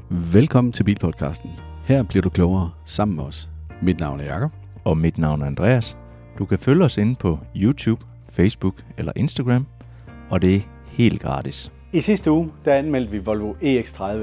Velkommen til Bilpodcasten. Her bliver du klogere sammen med os. Mit navn er Jakob. Og mit navn er Andreas. Du kan følge os inde på YouTube, Facebook eller Instagram, og det er helt gratis. I sidste uge, der anmeldte vi Volvo EX30.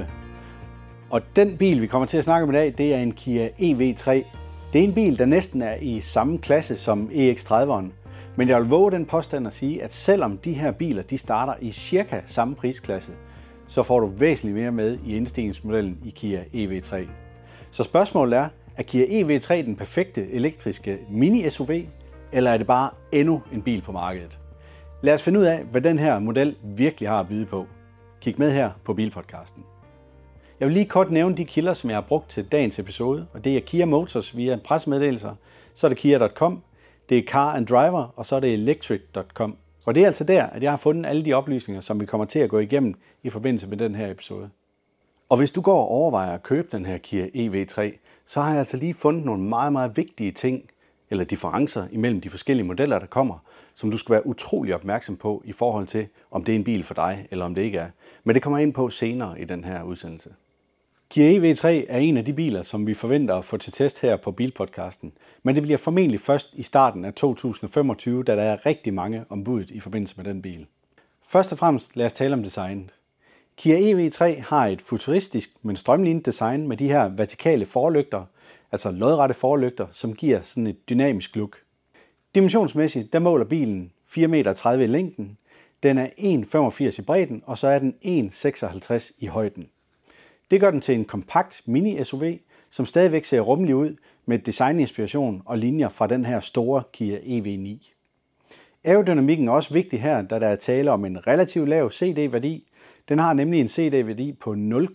Og den bil, vi kommer til at snakke om i dag, det er en Kia EV3. Det er en bil, der næsten er i samme klasse som EX30'eren. Men jeg vil våge den påstand at sige, at selvom de her biler de starter i cirka samme prisklasse, så får du væsentligt mere med i indstigningsmodellen i Kia EV3. Så spørgsmålet er Kia EV3 den perfekte elektriske mini-SUV, eller er det bare endnu en bil på markedet? Lad os finde ud af, hvad den her model virkelig har at byde på. Kig med her på Bilpodcasten. Jeg vil lige kort nævne de kilder, som jeg har brugt til dagens episode, og det er Kia Motors via pressemeddelelser, så er det Kia.com, det er Car and Driver, og så er det Electric.com. Og det er altså der, at jeg har fundet alle de oplysninger, som vi kommer til at gå igennem i forbindelse med den her episode. Og hvis du går og overvejer at købe den her Kia EV3, så har jeg altså lige fundet nogle meget, meget vigtige ting, eller differencer imellem de forskellige modeller, der kommer, som du skal være utrolig opmærksom på i forhold til, om det er en bil for dig, eller om det ikke er. Men det kommer jeg ind på senere i den her udsendelse. Kia EV3 er en af de biler, som vi forventer at få til test her på Bilpodcasten, men det bliver formentlig først i starten af 2025, da der er rigtig mange om budet i forbindelse med den bil. Først og fremmest lad os tale om designet. Kia EV3 har et futuristisk, men strømlignet design med de her vertikale forlygter, altså lodrette forlygter, som giver sådan et dynamisk look. Dimensionsmæssigt, der måler bilen 4,30 meter i længden, den er 1,85 i bredden, og så er den 1,56 i højden. Det gør den til en kompakt mini-SUV, som stadigvæk ser rummelig ud med designinspiration og linjer fra den her store Kia EV9. Aerodynamikken er også vigtig her, da der er tale om en relativt lav CD-værdi. Den har nemlig en CD-værdi på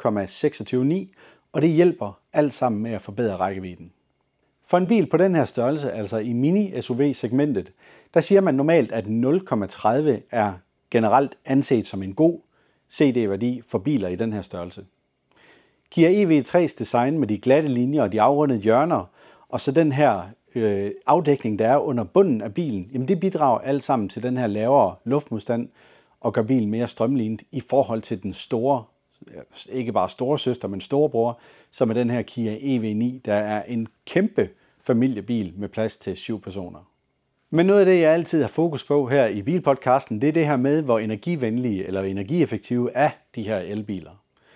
0,269, og det hjælper alt sammen med at forbedre rækkevidden. For en bil på den her størrelse, altså i mini-SUV-segmentet, der siger man normalt, at 0,30 er generelt anset som en god CD-værdi for biler i den her størrelse. Kia EV3's design med de glatte linjer og de afrundede hjørner, og så den her afdækning, der er under bunden af bilen, jamen det bidrager alt sammen til den her lavere luftmodstand og gør bilen mere strømlignet i forhold til den store, ikke bare store søster, men storebror, som er den her Kia EV9, der er en kæmpe familiebil med plads til 7 personer. Men noget af det, jeg altid har fokus på her i Bilpodcasten, det er det her med, hvor energivenlige eller energieffektive er de her elbiler.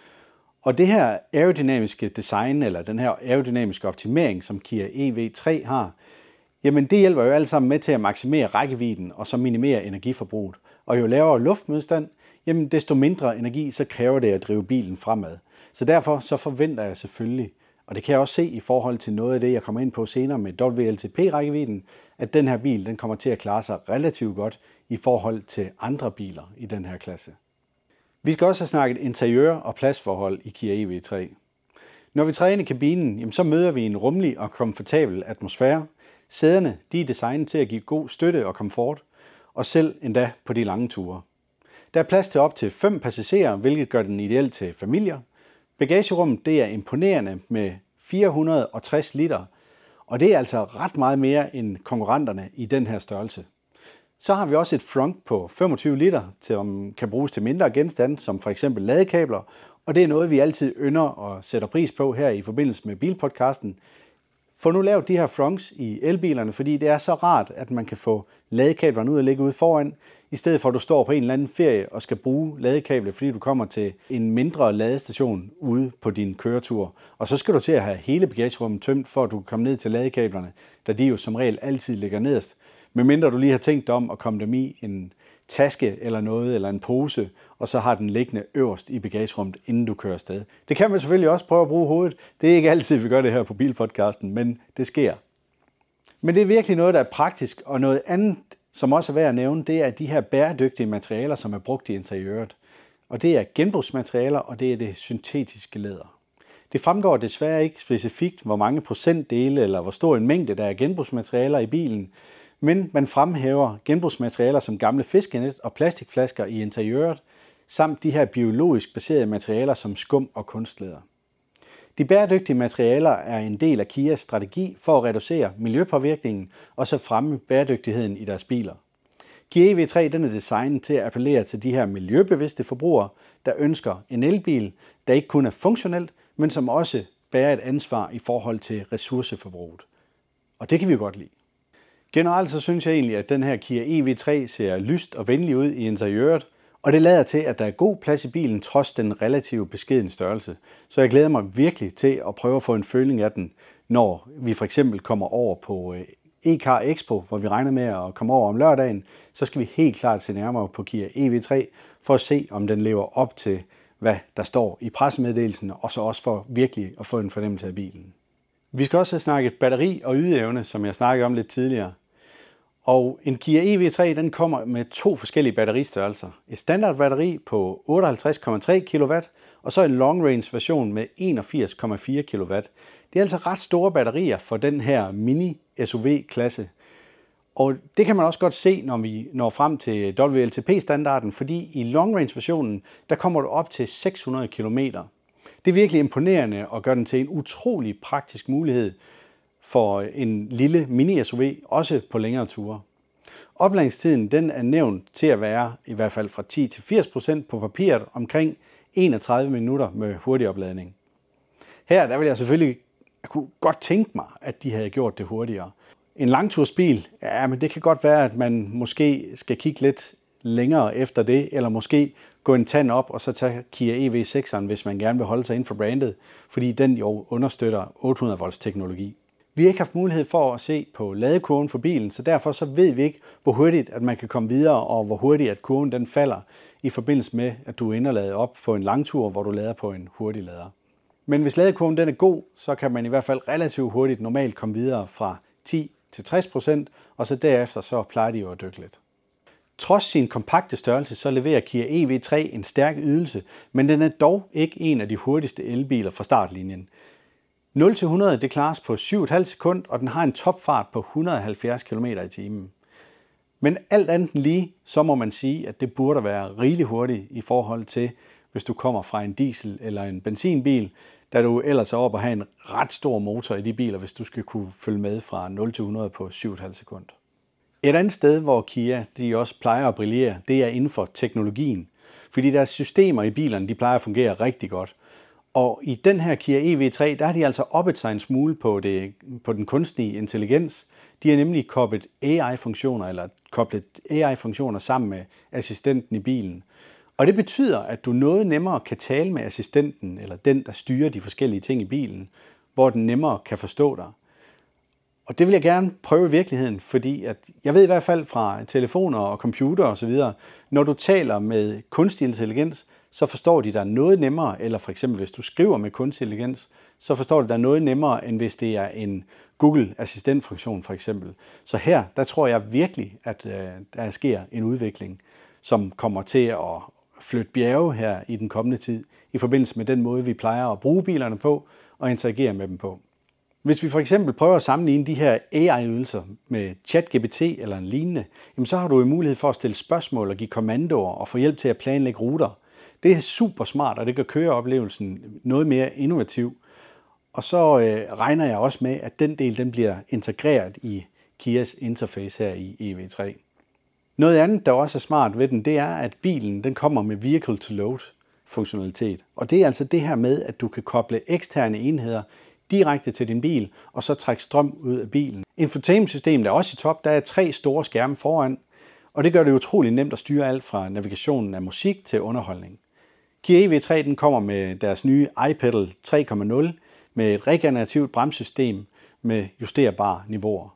Og det her aerodynamiske design, eller den her aerodynamiske optimering, som Kia EV3 har, jamen det hjælper jo alt sammen med til at maksimere rækkevidden og så minimere energiforbruget. Og jo lavere luftmodstand, jamen desto mindre energi, så kræver det at drive bilen fremad. Så derfor så forventer jeg selvfølgelig, og det kan jeg også se i forhold til noget af det, jeg kommer ind på senere med WLTP-rækkevidden, at den her bil den kommer til at klare sig relativt godt i forhold til andre biler i den her klasse. Vi skal også have snakket interiør og pladsforhold i Kia EV3. Når vi træder ind i kabinen, jamen så møder vi en rummelig og komfortabel atmosfære. Sæderne de er designet til at give god støtte og komfort, og selv endda på de lange ture. Der er plads til op til 5 passagerer, hvilket gør den ideel til familier. Bagagerummet det er imponerende med 460 liter, og det er altså ret meget mere end konkurrenterne i den her størrelse. Så har vi også et frunk på 25 liter, som kan bruges til mindre genstande, som for eksempel ladekabler, og det er noget, vi altid ynder og sætter pris på her i forbindelse med Bilpodcasten. Få nu lavet de her frunks i elbilerne, fordi det er så rart, at man kan få ladekablerne ud og ligge ude foran, i stedet for at du står på en eller anden ferie og skal bruge ladekabler, fordi du kommer til en mindre ladestation ude på din køretur. Og så skal du til at have hele bagagerummet tømt, for at du kan komme ned til ladekablerne, da de jo som regel altid ligger nederst. Medmindre du lige har tænkt om at komme dem i en taske eller noget, eller en pose, og så har den liggende øverst i bagagerummet, inden du kører afsted. Det kan man selvfølgelig også prøve at bruge hovedet. Det er ikke altid, vi gør det her på Bilpodcasten, men det sker. Men det er virkelig noget, der er praktisk, og noget andet, som også er værd at nævne, det er de her bæredygtige materialer, som er brugt i interiøret. Og det er genbrugsmaterialer, og det er det syntetiske læder. Det fremgår desværre ikke specifikt, hvor mange procentdele eller hvor stor en mængde der er genbrugsmaterialer i bilen, men man fremhæver genbrugsmaterialer som gamle fiskenet og plastikflasker i interiøret, samt de her biologisk baserede materialer som skum og kunstlæder. De bæredygtige materialer er en del af Kias strategi for at reducere miljøpåvirkningen og så fremme bæredygtigheden i deres biler. Kia EV3 den er designet til at appellere til de her miljøbevidste forbrugere, der ønsker en elbil, der ikke kun er funktionelt, men som også bærer et ansvar i forhold til ressourceforbruget. Og det kan vi jo godt lide. Generelt så synes jeg egentlig, at den her Kia EV3 ser lyst og venlig ud i interiøret, og det lader til, at der er god plads i bilen trods den relativt beskedne størrelse. Så jeg glæder mig virkelig til at prøve at få en føling af den, når vi for eksempel kommer over på e-car Expo, hvor vi regner med at komme over om lørdagen. Så skal vi helt klart se nærmere på Kia EV3 for at se, om den lever op til, hvad der står i pressemeddelelsen, og så også for virkelig at få en fornemmelse af bilen. Vi skal også snakke batteri og ydeevne, som jeg snakkede om lidt tidligere. Og en Kia EV3 den kommer med 2 forskellige batteristørrelser. Et standardbatteri på 58,3 kW, og så en long range version med 81,4 kW. Det er altså ret store batterier for den her mini SUV-klasse. Og det kan man også godt se, når vi når frem til WLTP-standarden, fordi i long range versionen, der kommer du op til 600 km. Det er virkelig imponerende og gør den til en utrolig praktisk mulighed for en lille mini-SUV, også på længere ture. Opladningstiden den er nævnt til at være i hvert fald fra 10 til 80% på papiret omkring 31 minutter med hurtig opladning. Her der vil jeg selvfølgelig kunne godt tænke mig, at de havde gjort det hurtigere. En langtursbil, ja, men det kan godt være, at man måske skal kigge lidt længere efter det, eller måske gå en tand op og så tage Kia EV6'eren, hvis man gerne vil holde sig inden for brandet, fordi den jo understøtter 800 volts teknologi. Vi har ikke haft mulighed for at se på ladekurven for bilen, så derfor så ved vi ikke, hvor hurtigt at man kan komme videre, og hvor hurtigt at kurven den falder i forbindelse med, at du ender ladet op på en langtur, hvor du lader på en hurtig lader. Men hvis ladekurven den er god, så kan man i hvert fald relativt hurtigt normalt komme videre fra 10 til 60%, og så derefter så plejer de jo at dykke lidt. Trods sin kompakte størrelse, så leverer Kia EV3 en stærk ydelse, men den er dog ikke en af de hurtigste elbiler fra startlinjen. 0-100 det klares på 7,5 sekund, og den har en topfart på 170 km i timen. Men alt andet lige, så må man sige, at det burde være rigelig hurtigt i forhold til, hvis du kommer fra en diesel eller en benzinbil, da du ellers er oppe at have en ret stor motor i de biler, hvis du skal kunne følge med fra 0-100 på 7,5 sekund. Et andet sted, hvor Kia de også plejer at brillere, det er inden for teknologien. Fordi deres systemer i bilerne, de plejer at fungere rigtig godt. Og i den her Kia EV3, der har de altså oppet sig en smule på den kunstige intelligens. De har nemlig koblet AI-funktioner sammen med assistenten i bilen. Og det betyder, at du noget nemmere kan tale med assistenten, eller den, der styrer de forskellige ting i bilen, hvor den nemmere kan forstå dig. Og det vil jeg gerne prøve i virkeligheden, fordi at jeg ved i hvert fald fra telefoner og computer osv., når du taler med kunstig intelligens, så forstår de dig noget nemmere, eller for eksempel hvis du skriver med kunstig intelligens, så forstår de dig noget nemmere, end hvis det er en Google Assistent-funktion for eksempel. Så her, der tror jeg virkelig, at der sker en udvikling, som kommer til at flytte bjerge her i den kommende tid, i forbindelse med den måde, vi plejer at bruge bilerne på og interagere med dem på. Hvis vi for eksempel prøver at sammenligne de her AI-ydelser med ChatGPT eller en lignende, jamen så har du jo mulighed for at stille spørgsmål og give kommandoer og få hjælp til at planlægge ruter. Det er super smart, og det gør køreoplevelsen noget mere innovativ. Og så regner jeg også med, at den del den bliver integreret i Kias interface her i EV3. Noget andet, der også er smart ved den, det er, at bilen den kommer med Vehicle to Load funktionalitet. Og det er altså det her med, at du kan koble eksterne enheder direkte til din bil, og så trække strøm ud af bilen. Infotainmentsystemet er også i top. Der er 3 store skærme foran, og det gør det utrolig nemt at styre alt fra navigationen af musik til underholdning. Kia EV3 den kommer med deres nye iPedal 3.0 med et regenerativt bremsesystem med justerbare niveauer.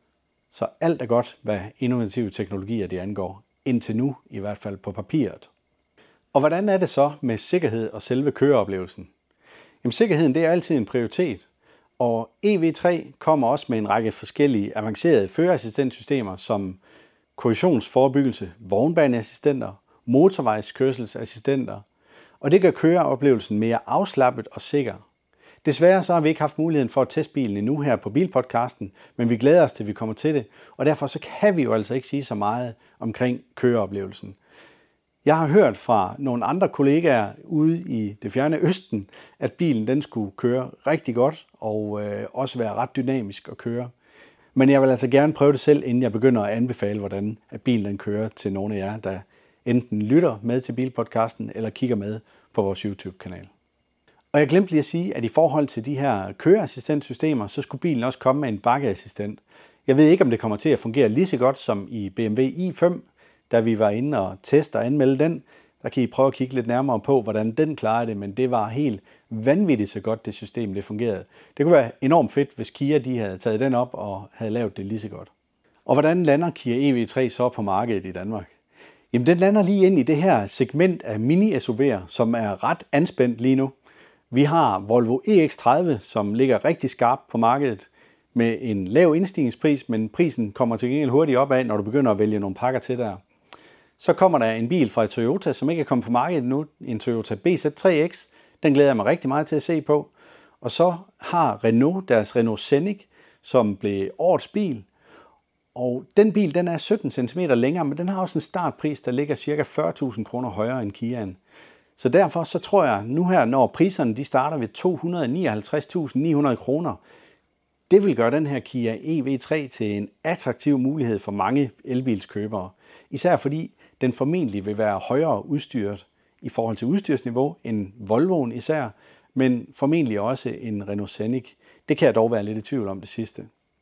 Så alt er godt, hvad innovative teknologier det angår, indtil nu i hvert fald på papiret. Og hvordan er det så med sikkerhed og selve køreoplevelsen? Jamen, sikkerheden det er altid en prioritet, og EV3 kommer også med en række forskellige avancerede førerassistentsystemer som kollisionsforebyggelse, vognbaneassistenter, motorvejskørselsassistenter, og det gør køreoplevelsen mere afslappet og sikker. Desværre så har vi ikke haft muligheden for at teste bilen endnu her på Bilpodcasten, men vi glæder os til, at vi kommer til det, og derfor så kan vi jo altså ikke sige så meget omkring køreoplevelsen. Jeg har hørt fra nogle andre kollegaer ude i det fjerne østen, at bilen den skulle køre rigtig godt og også være ret dynamisk at køre. Men jeg vil altså gerne prøve det selv, inden jeg begynder at anbefale, hvordan at bilen den kører til nogle af jer, der enten lytter med til Bilpodcasten eller kigger med på vores YouTube-kanal. Og jeg glemte lige at sige, at i forhold til de her køreassistentsystemer, så skulle bilen også komme med en bakkeassistent. Jeg ved ikke, om det kommer til at fungere lige så godt som i BMW i5, da vi var inde og teste og anmelde den. Der kan I prøve at kigge lidt nærmere på, hvordan den klarer det, men det var helt vanvittigt så godt, det system det fungerede. Det kunne være enormt fedt, hvis Kia de havde taget den op og havde lavet det lige så godt. Og hvordan lander Kia EV3 så på markedet i Danmark? Jamen den lander lige ind i det her segment af mini-SUV'er, som er ret anspændt lige nu. Vi har Volvo EX30, som ligger rigtig skarpt på markedet med en lav indstigningspris, men prisen kommer til gengæld hurtigt opad, når du begynder at vælge nogle pakker til der. Så kommer der en bil fra Toyota, som ikke er kommet på markedet nu, en Toyota BZ3X. Den glæder jeg mig rigtig meget til at se på. Og så har Renault deres Renault Scenic, som blev årets bil. Og den bil, den er 17 cm længere, men den har også en startpris, der ligger ca. 40.000 kroner højere end Kiaen. Så derfor så tror jeg nu her, når priserne de starter ved 259.900 kroner, det vil gøre den her Kia EV3 til en attraktiv mulighed for mange elbilskøbere. Især fordi den formentlig vil være højere udstyret i forhold til udstyrsniveau end Volvoen især, men formentlig også en Renault Scenic. Det kan jeg dog være lidt i tvivl om det sidste.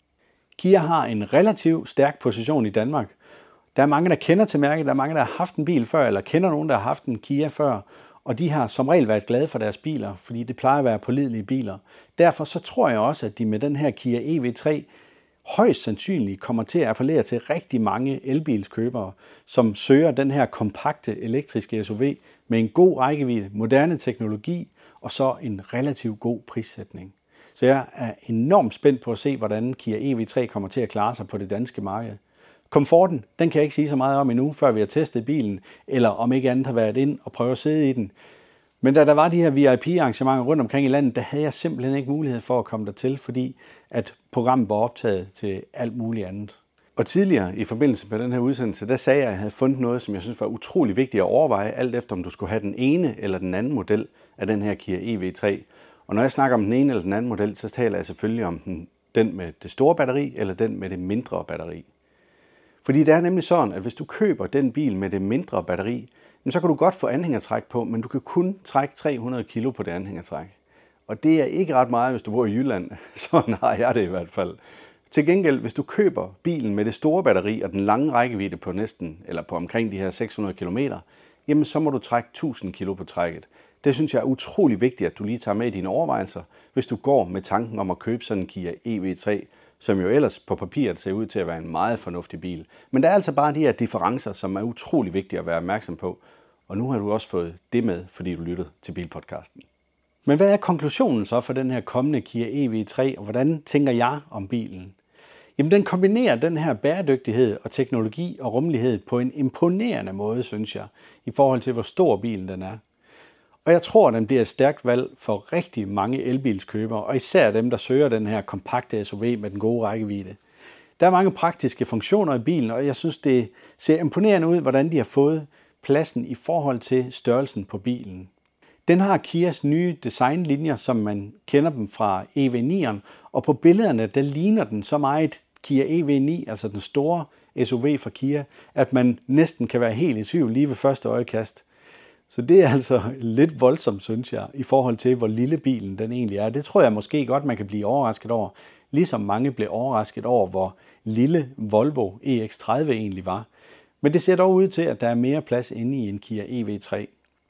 Kia har en relativt stærk position i Danmark. Der er mange, der kender til mærket, der er mange, der har haft en bil før, eller kender nogen, der har haft en Kia før, og de har som regel været glade for deres biler, fordi det plejer at være pålidelige biler. Derfor så tror jeg også, at de med den her Kia EV3 højst sandsynligt kommer til at appellere til rigtig mange elbilskøbere, som søger den her kompakte elektriske SUV med en god rækkevidde, moderne teknologi og så en relativt god prissætning. Så jeg er enormt spændt på at se, hvordan Kia EV3 kommer til at klare sig på det danske marked. Komforten, den kan jeg ikke sige så meget om endnu, før vi har testet bilen, eller om ikke andet har været ind og prøve at sidde i den. Men da der var de her VIP-arrangementer rundt omkring i landet, der havde jeg simpelthen ikke mulighed for at komme dertil, fordi at programmet var optaget til alt muligt andet. Og tidligere i forbindelse med den her udsendelse, der sagde jeg, at jeg havde fundet noget, som jeg synes var utrolig vigtigt at overveje, alt efter om du skulle have den ene eller den anden model af den her Kia EV3. Og når jeg snakker om den ene eller den anden model, så taler jeg selvfølgelig om den med det store batteri eller den med det mindre batteri. Fordi det er nemlig sådan, at hvis du køber den bil med det mindre batteri, så kan du godt få anhængertræk på, men du kan kun trække 300 kg på det anhængertræk. Og det er ikke ret meget, hvis du bor i Jylland. Sådan har jeg det i hvert fald. Til gengæld, hvis du køber bilen med det store batteri og den lange rækkevidde på på omkring de her 600 km, jamen så må du trække 1000 kg på trækket. Det synes jeg er utrolig vigtigt, at du lige tager med i dine overvejelser, hvis du går med tanken om at købe sådan en Kia EV3, som jo ellers på papiret ser ud til at være en meget fornuftig bil. Men der er altså bare de her differencer, som er utrolig vigtige at være opmærksom på. Og nu har du også fået det med, fordi du lyttede til Bilpodcasten. Men hvad er konklusionen så for den her kommende Kia EV3, og hvordan tænker jeg om bilen? Jamen den kombinerer den her bæredygtighed og teknologi og rummelighed på en imponerende måde, synes jeg, i forhold til hvor stor bilen den er. Og jeg tror, at den bliver et stærkt valg for rigtig mange elbilskøbere, og især dem, der søger den her kompakte SUV med den gode rækkevidde. Der er mange praktiske funktioner i bilen, og jeg synes, det ser imponerende ud, hvordan de har fået pladsen i forhold til størrelsen på bilen. Den har Kias nye designlinjer, som man kender dem fra EV9'eren, og på billederne, der ligner den så meget Kia EV9, altså den store SUV fra Kia, at man næsten kan være helt i tvivl lige ved første øjekast. Så det er altså lidt voldsomt, synes jeg, i forhold til, hvor lille bilen den egentlig er. Det tror jeg måske godt, man kan blive overrasket over, ligesom mange blev overrasket over, hvor lille Volvo EX30 egentlig var. Men det ser dog ud til, at der er mere plads inde i en Kia EV3.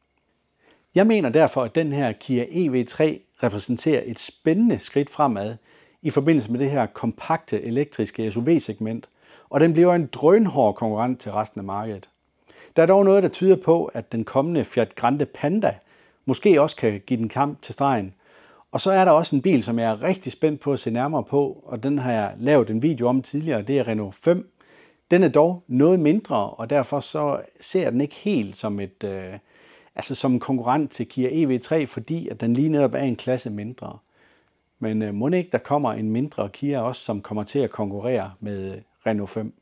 Jeg mener derfor, at den her Kia EV3 repræsenterer et spændende skridt fremad i forbindelse med det her kompakte elektriske SUV-segment, og den bliver en drønhård konkurrent til resten af markedet. Der er dog noget, der tyder på, at den kommende Fiat Grande Panda måske også kan give den kamp til stregen. Og så er der også en bil, som jeg er rigtig spændt på at se nærmere på, og den har jeg lavet en video om tidligere, det er Renault 5. Den er dog noget mindre, og derfor så ser den ikke helt som som en konkurrent til Kia EV3, fordi at den lige netop er en klasse mindre. Men må ikke der kommer en mindre Kia også, som kommer til at konkurrere med Renault 5.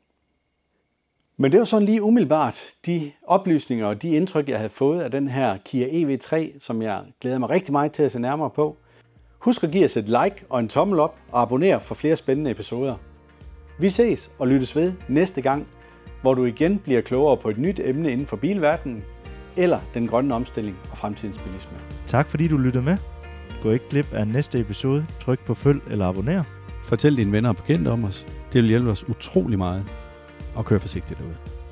Men det var sådan lige umiddelbart de oplysninger og de indtryk, jeg havde fået af den her Kia EV3, som jeg glæder mig rigtig meget til at se nærmere på. Husk at give os et like og en tommel op og abonner for flere spændende episoder. Vi ses og lyttes ved næste gang, hvor du igen bliver klogere på et nyt emne inden for bilverdenen, eller den grønne omstilling og fremtidens bilisme. Tak fordi du lyttede med. Gå ikke glip af næste episode. Tryk på følg eller abonner. Fortæl dine venner og bekendte om os. Det vil hjælpe os utrolig meget. Og kør forsigtigt derude.